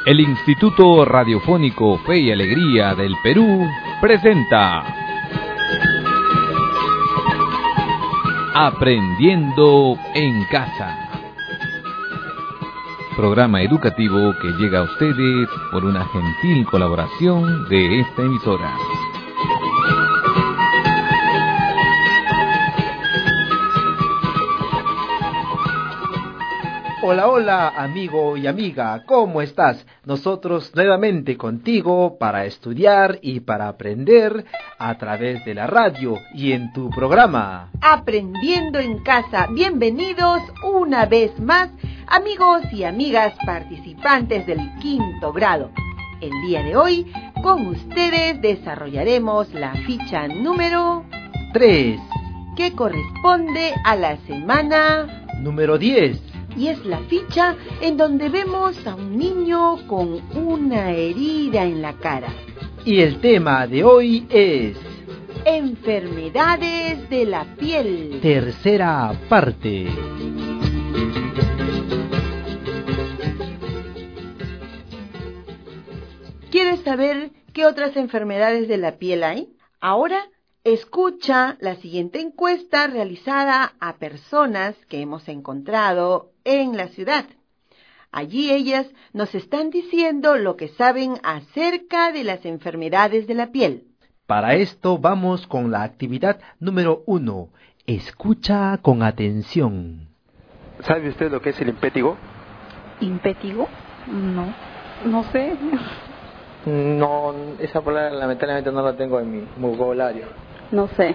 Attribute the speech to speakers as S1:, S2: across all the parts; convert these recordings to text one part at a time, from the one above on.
S1: El Instituto Radiofónico Fe y Alegría del Perú presenta Aprendiendo en Casa. Programa educativo que llega a ustedes por una gentil colaboración de esta emisora.
S2: Hola, hola, amigo y amiga, ¿cómo estás? Nosotros nuevamente contigo para estudiar y para aprender a través de la radio y en tu programa
S3: Aprendiendo en Casa. Bienvenidos una vez más, amigos y amigas participantes del 5º grado. El día de hoy, con ustedes desarrollaremos la ficha número
S2: 3,
S3: que corresponde a la semana
S2: número 10.
S3: Y es la ficha en donde vemos a un niño con una herida en la cara.
S2: Y el tema de hoy es
S3: enfermedades de la piel.
S2: Tercera parte.
S3: ¿Quieres saber qué otras enfermedades de la piel hay? Ahora escucha la siguiente encuesta realizada a personas que hemos encontrado en la ciudad. Allí ellas nos están diciendo lo que saben acerca de las enfermedades de la piel.
S2: Para esto vamos con la actividad número 1. Escucha con atención.
S4: ¿Sabe usted lo que es el impétigo?
S5: ¿Impétigo? No sé.
S4: No, esa palabra lamentablemente no la tengo en mi vocabulario.
S5: No sé.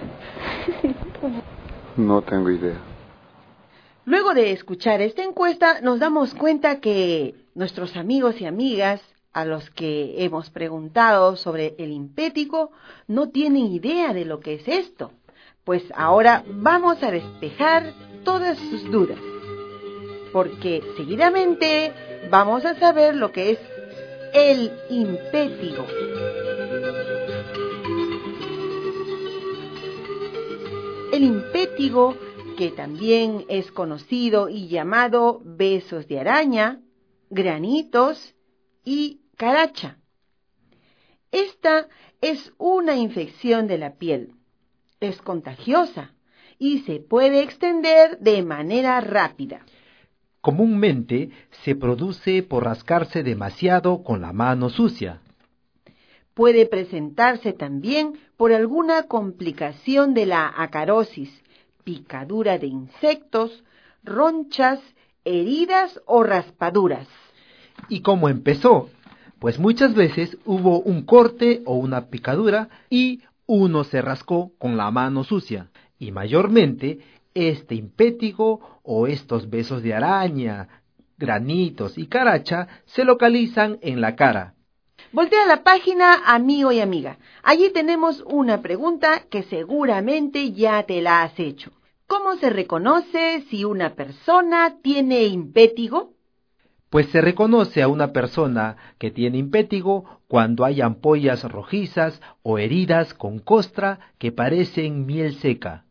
S6: No tengo idea.
S3: Luego de escuchar esta encuesta, nos damos cuenta que nuestros amigos y amigas a los que hemos preguntado sobre el impétigo no tienen idea de lo que es esto. Pues ahora vamos a despejar todas sus dudas, porque seguidamente vamos a saber lo que es el impétigo. El impétigo, que también es conocido y llamado besos de araña, granitos y caracha. Esta es una infección de la piel. Es contagiosa y se puede extender de manera rápida.
S2: Comúnmente se produce por rascarse demasiado con la mano sucia.
S3: Puede presentarse también por alguna complicación de la acarosis, picadura de insectos, ronchas, heridas o raspaduras.
S2: ¿Y cómo empezó? Pues muchas veces hubo un corte o una picadura y uno se rascó con la mano sucia. Y mayormente este impétigo o estos besos de araña, granitos y caracha se localizan en la cara.
S3: Voltea la página, amigo y amiga. Allí tenemos una pregunta que seguramente ya te la has hecho. ¿Cómo se reconoce si una persona tiene impétigo?
S2: Pues se reconoce a una persona que tiene impétigo cuando hay ampollas rojizas o heridas con costra que parecen miel seca.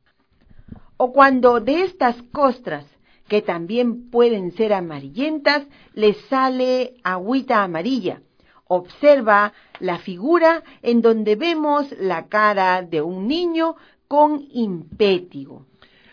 S3: O cuando de estas costras, que también pueden ser amarillentas, les sale agüita amarilla. Observa la figura en donde vemos la cara de un niño con impétigo.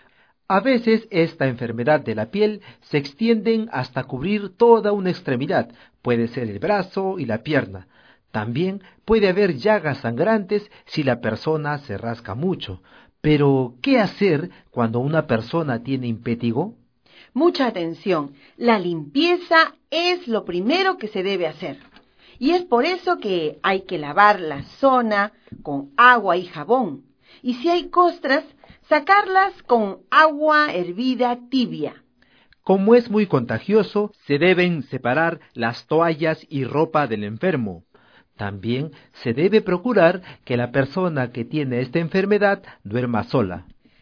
S2: A veces esta enfermedad de la piel se extiende hasta cubrir toda una extremidad, puede ser el brazo y la pierna. También puede haber llagas sangrantes si la persona se rasca mucho. Pero, ¿qué hacer cuando una persona tiene impétigo?
S3: Mucha atención, la limpieza es lo primero que se debe hacer. Y es por eso que hay que lavar la zona con agua y jabón. Y si hay costras, sacarlas con agua hervida tibia.
S2: Como es muy contagioso, se deben separar las toallas y ropa del enfermo. También se debe procurar que la persona que tiene esta enfermedad duerma sola.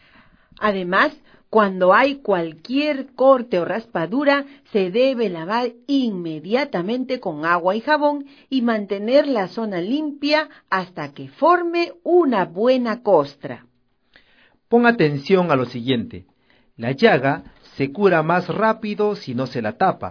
S3: Además, cuando hay cualquier corte o raspadura, se debe lavar inmediatamente con agua y jabón y mantener la zona limpia hasta que forme una buena costra.
S2: Pon atención a lo siguiente. La llaga se cura más rápido si no se la tapa,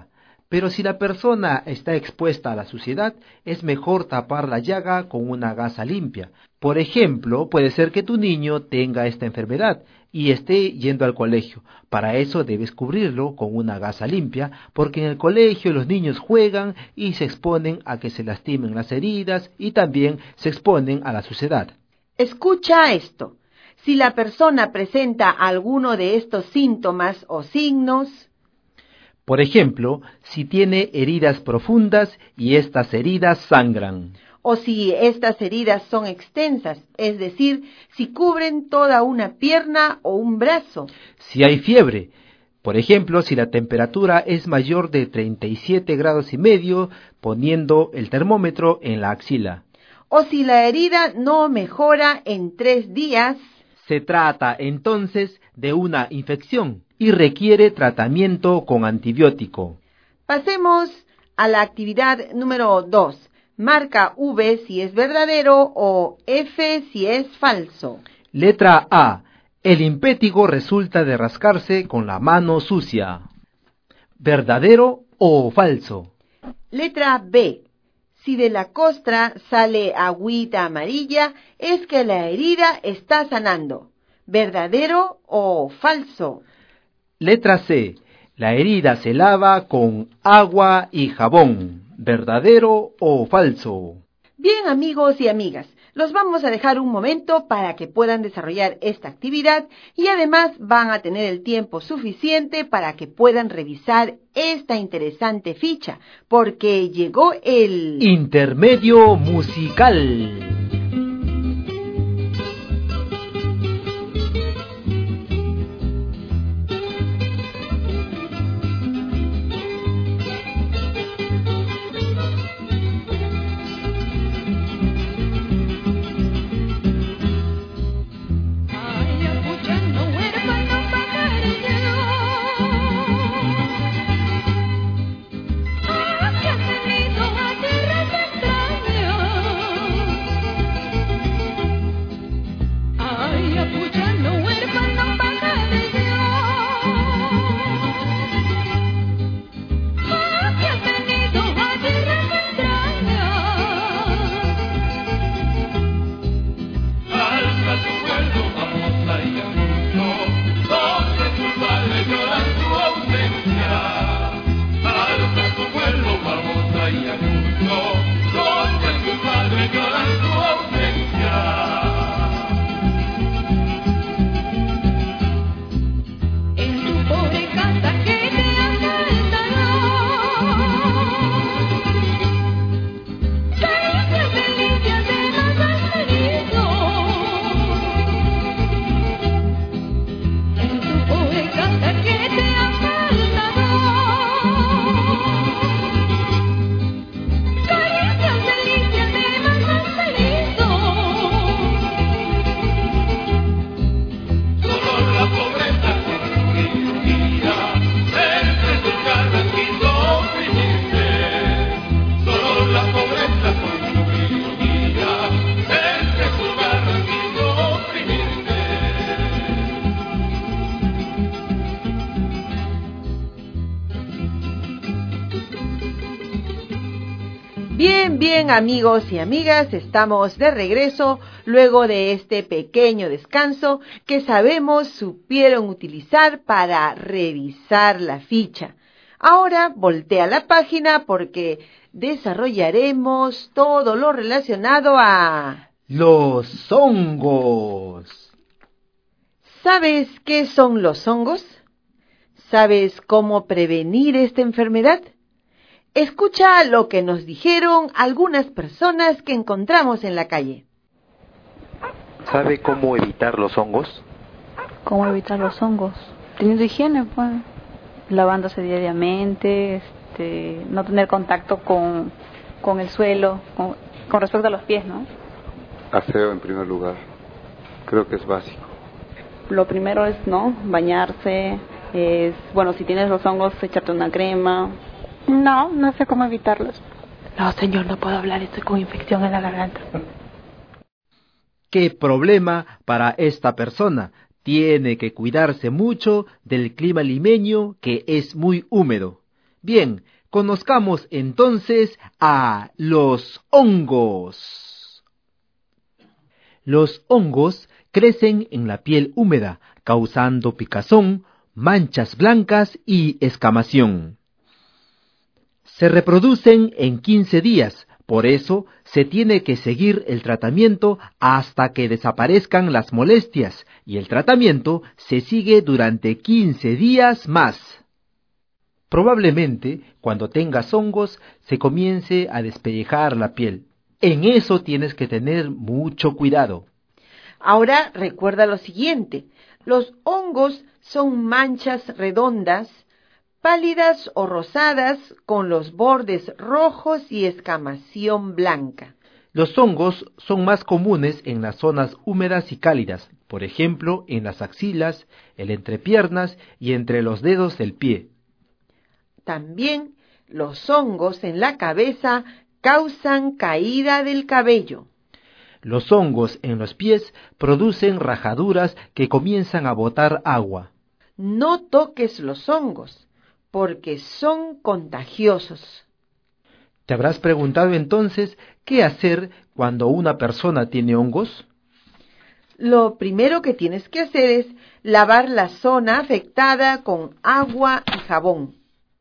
S2: Pero si la persona está expuesta a la suciedad, es mejor tapar la llaga con una gasa limpia. Por ejemplo, puede ser que tu niño tenga esta enfermedad y esté yendo al colegio. Para eso debes cubrirlo con una gasa limpia, porque en el colegio los niños juegan y se exponen a que se lastimen las heridas y también se exponen a la suciedad.
S3: Escucha esto. Si la persona presenta alguno de estos síntomas o signos,
S2: por ejemplo, si tiene heridas profundas y estas heridas sangran,
S3: o si estas heridas son extensas, es decir, si cubren toda una pierna o un brazo.
S2: Si hay fiebre, por ejemplo, si la temperatura es mayor de 37 grados y medio, poniendo el termómetro en la axila.
S3: O si la herida no mejora en 3 días,
S2: se trata entonces de una infección y requiere tratamiento con antibiótico.
S3: Pasemos a la actividad número 2. Marca V si es verdadero o F si es falso.
S2: Letra A. El impétigo resulta de rascarse con la mano sucia. ¿Verdadero o falso?
S3: Letra B. Si de la costra sale agüita amarilla, es que la herida está sanando. ¿Verdadero o falso?
S2: Letra C. La herida se lava con agua y jabón. ¿Verdadero o falso?
S3: Bien, amigos y amigas, los vamos a dejar un momento para que puedan desarrollar esta actividad y además van a tener el tiempo suficiente para que puedan revisar esta interesante ficha, porque llegó el
S2: intermedio musical.
S3: Bien, amigos y amigas, estamos de regreso luego de este pequeño descanso que sabemos supieron utilizar para revisar la ficha. Ahora voltea la página porque desarrollaremos todo lo relacionado a
S2: los hongos.
S3: ¿Sabes qué son los hongos? ¿Sabes cómo prevenir esta enfermedad? Escucha lo que nos dijeron algunas personas que encontramos en la calle.
S6: ¿Sabe cómo evitar los hongos?
S5: ¿Cómo evitar los hongos? Teniendo higiene, pues. Lavándose diariamente, no tener contacto con el suelo, con respecto a los pies, ¿no?
S7: Aseo en primer lugar. Creo que es básico.
S5: Lo primero es, ¿no? Bañarse. Si tienes los hongos, echarte una crema.
S8: No sé cómo evitarlos.
S9: No, señor, no puedo hablar, estoy con infección en la garganta.
S2: ¿Qué problema para esta persona? Tiene que cuidarse mucho del clima limeño que es muy húmedo. Bien, Conozcamos entonces a los hongos. Los hongos crecen en la piel húmeda, causando picazón, manchas blancas y escamación. Se reproducen en 15 días, por eso se tiene que seguir el tratamiento hasta que desaparezcan las molestias, y el tratamiento se sigue durante 15 días más. Probablemente, cuando tengas hongos, se comience a despellejar la piel. En eso tienes que tener mucho cuidado.
S3: Ahora recuerda lo siguiente: los hongos son manchas redondas, pálidas o rosadas, con los bordes rojos y escamación blanca.
S2: Los hongos son más comunes en las zonas húmedas y cálidas, por ejemplo, en las axilas, el entrepiernas y entre los dedos del pie.
S3: También los hongos en la cabeza causan caída del cabello.
S2: Los hongos en los pies producen rajaduras que comienzan a botar agua.
S3: No toques los hongos, porque son contagiosos.
S2: ¿Te habrás preguntado entonces qué hacer cuando una persona tiene hongos?
S3: Lo primero que tienes que hacer es lavar la zona afectada con agua y jabón.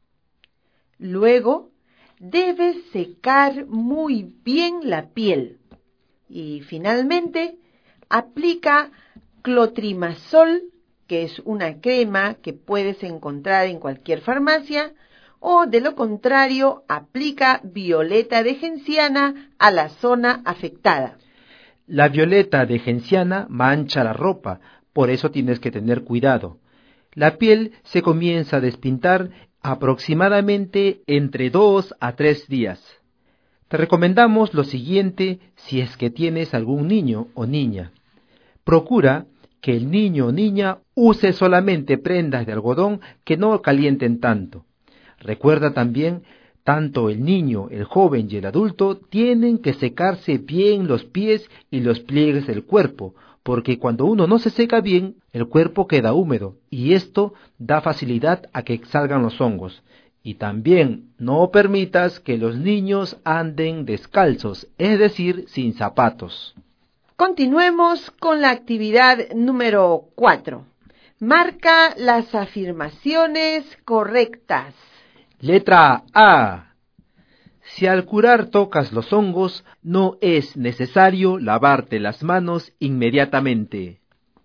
S3: Luego, debes secar muy bien la piel. Y finalmente, aplica clotrimazol, que es una crema que puedes encontrar en cualquier farmacia, o de lo contrario, aplica violeta de genciana a la zona afectada.
S2: La violeta de genciana mancha la ropa, por eso tienes que tener cuidado. La piel se comienza a despintar aproximadamente entre 2 a 3 días. Te recomendamos lo siguiente si es que tienes algún niño o niña. Procura que el niño o niña use solamente prendas de algodón que no calienten tanto. Recuerda también, tanto el niño, el joven y el adulto tienen que secarse bien los pies y los pliegues del cuerpo, porque cuando uno no se seca bien, el cuerpo queda húmedo, y esto da facilidad a que salgan los hongos. Y también no permitas que los niños anden descalzos, es decir, sin zapatos.
S3: Continuemos con la actividad número 4. Marca las afirmaciones correctas.
S2: Letra A. Si al curar tocas los hongos, no es necesario lavarte las manos inmediatamente.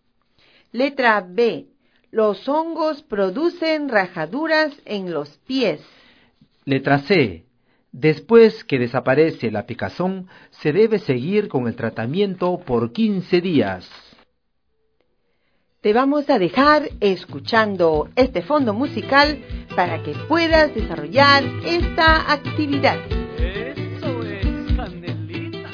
S3: Letra B. Los hongos producen rajaduras en los pies.
S2: Letra C. Después que desaparece la picazón, se debe seguir con el tratamiento por 15 días.
S3: Te vamos a dejar escuchando este fondo musical para que puedas desarrollar esta actividad.
S10: Eso es, Candelita.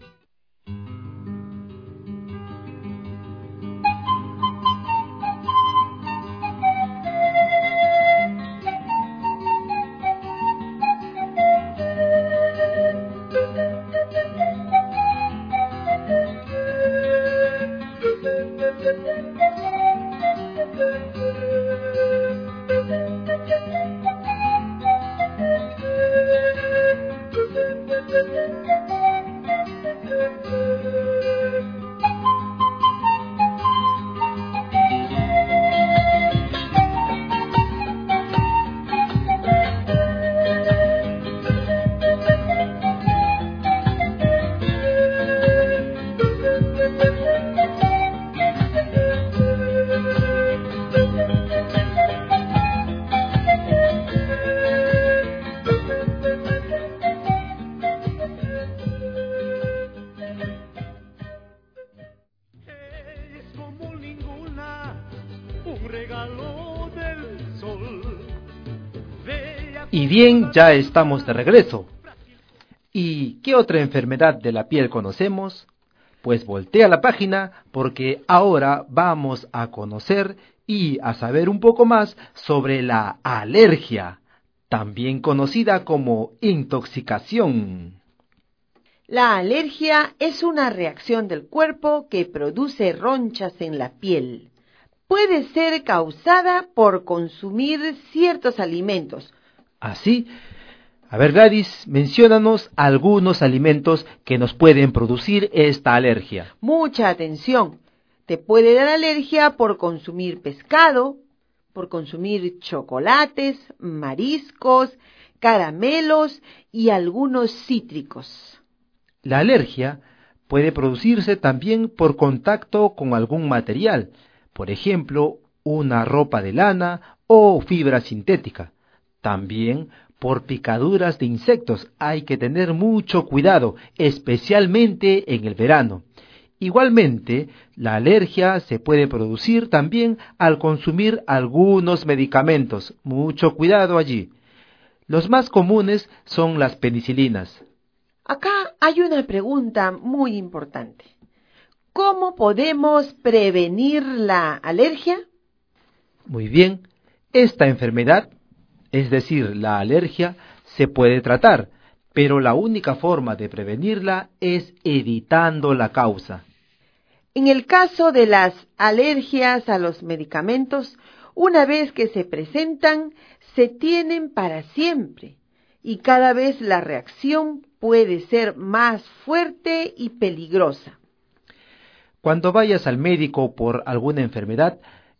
S2: Y bien, ya estamos de regreso. ¿Y qué otra enfermedad de la piel conocemos? Pues voltea la página porque ahora vamos a conocer y a saber un poco más sobre la alergia, también conocida como intoxicación.
S3: La alergia es una reacción del cuerpo que produce ronchas en la piel. Puede ser causada por consumir ciertos alimentos.
S2: Así, A ver, Gladys, menciónanos algunos alimentos que nos pueden producir esta alergia.
S3: Mucha atención. Te puede dar alergia por consumir pescado, por consumir chocolates, mariscos, caramelos y algunos cítricos.
S2: La alergia puede producirse también por contacto con algún material, por ejemplo, una ropa de lana o fibra sintética. También por picaduras de insectos. Hay que tener mucho cuidado, especialmente en el verano. Igualmente, la alergia se puede producir también al consumir algunos medicamentos. Mucho cuidado allí. Los más comunes son las penicilinas.
S3: Acá hay una pregunta muy importante. ¿Cómo podemos prevenir la alergia?
S2: Muy bien, esta enfermedad, es decir, la alergia, se puede tratar, pero la única forma de prevenirla es evitando la causa.
S3: En el caso de las alergias a los medicamentos, una vez que se presentan, se tienen para siempre, y cada vez la reacción puede ser más fuerte y peligrosa.
S2: Cuando vayas al médico por alguna enfermedad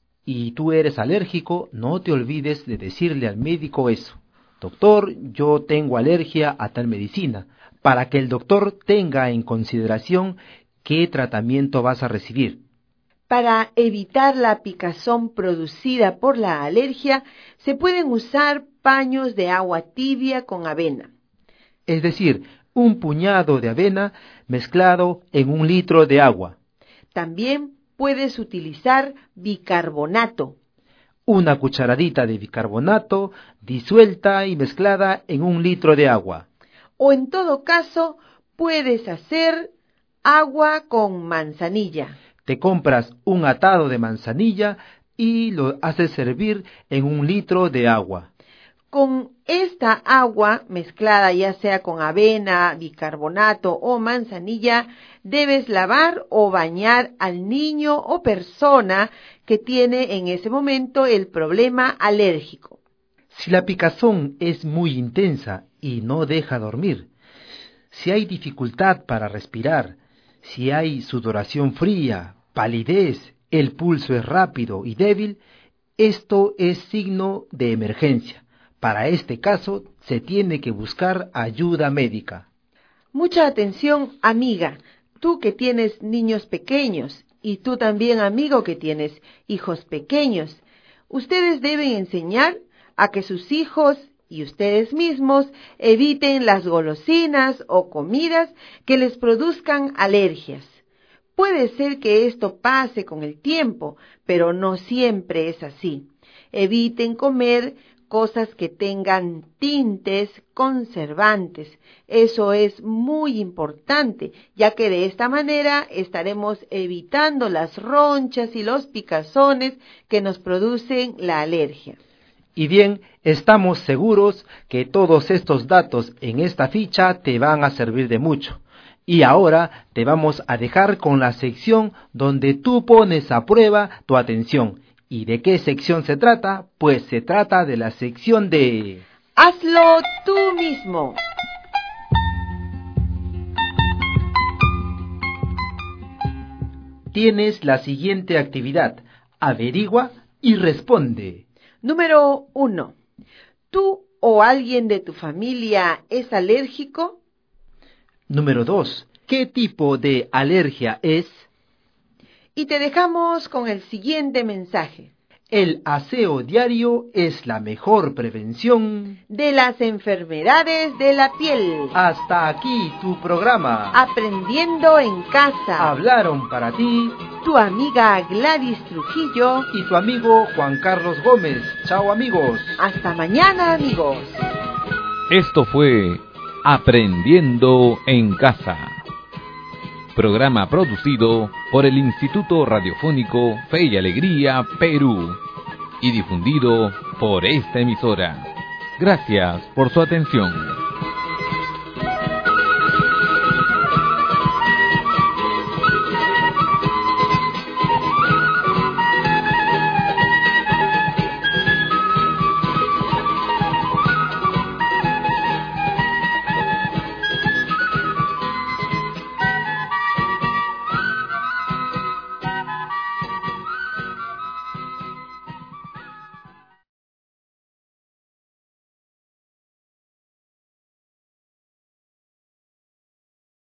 S2: y tú eres alérgico, no te olvides de decirle al médico eso. Doctor, yo tengo alergia a tal medicina, para que el doctor tenga en consideración qué tratamiento vas a recibir.
S3: Para evitar la picazón producida por la alergia, se pueden usar paños de agua tibia con avena.
S2: Es decir, un puñado de avena mezclado en 1 litro de agua.
S3: También puedes utilizar bicarbonato.
S2: Una cucharadita de bicarbonato disuelta y mezclada en 1 litro de agua.
S3: O en todo caso, puedes hacer agua con manzanilla.
S2: Te compras un atado de manzanilla y lo haces hervir en 1 litro de agua.
S3: Con esta agua mezclada ya sea con avena, bicarbonato o manzanilla, debes lavar o bañar al niño o persona que tiene en ese momento el problema alérgico.
S2: Si la picazón es muy intensa y no deja dormir, si hay dificultad para respirar, si hay sudoración fría, palidez, el pulso es rápido y débil, esto es signo de emergencia. Para este caso, se tiene que buscar ayuda médica.
S3: Mucha atención, amiga, tú que tienes niños pequeños y tú también, amigo, que tienes hijos pequeños. Ustedes deben enseñar a que sus hijos y ustedes mismos eviten las golosinas o comidas que les produzcan alergias. Puede ser que esto pase con el tiempo, pero no siempre es así. Eviten comer cosas que tengan tintes conservantes. Eso es muy importante, ya que de esta manera estaremos evitando las ronchas y los picazones que nos producen la alergia.
S2: Y bien, estamos seguros que todos estos datos en esta ficha te van a servir de mucho. Y ahora te vamos a dejar con la sección donde tú pones a prueba tu atención. ¿Y de qué sección se trata? Pues se trata de la sección de...
S3: ¡Hazlo tú mismo!
S2: Tienes la siguiente actividad. Averigua y responde.
S3: Número 1. ¿Tú o alguien de tu familia es alérgico?
S2: Número 2. ¿Qué tipo de alergia es?
S3: Y te dejamos con el siguiente mensaje.
S2: El aseo diario es la mejor prevención
S3: de las enfermedades de la piel.
S2: Hasta aquí tu programa.
S3: Aprendiendo en casa.
S2: Hablaron para ti
S3: tu amiga Gladys Trujillo
S2: y tu amigo Juan Carlos Gómez. Chao, amigos.
S3: Hasta mañana, amigos.
S1: Esto fue Aprendiendo en Casa. Programa producido por el Instituto Radiofónico Fe y Alegría, Perú, y difundido por esta emisora. Gracias por su atención.